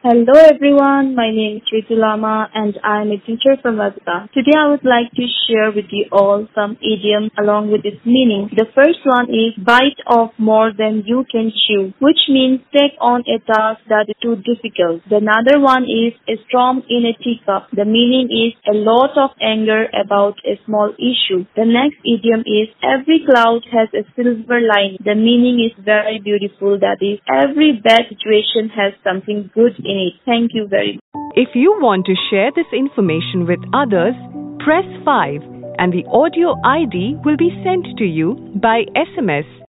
Hello everyone, my name is Ritu Lama and I am a teacher from Rajasthan. Today I would like to share with you all some idioms along with its meaning. The first one is bite off more than you can chew, which means take on a task that is too difficult. The another one is a storm in a teacup. The meaning is a lot of anger about a small issue. The next idiom is every cloud has a silver lining. The meaning is very beautiful, that is every bad situation has something good in it. Thank you very much. If you want to share this information with others, press 5 and the audio ID will be sent to you by SMS.